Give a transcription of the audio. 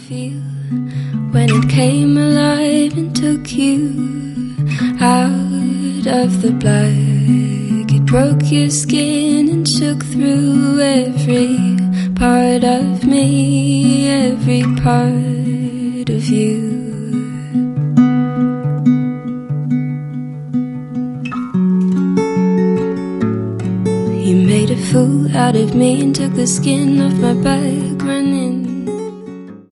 feel when it came alive and took you out of the black. It broke your skin and shook through every part of me, every part of you. You made a fool out of me and took the skin off my back, running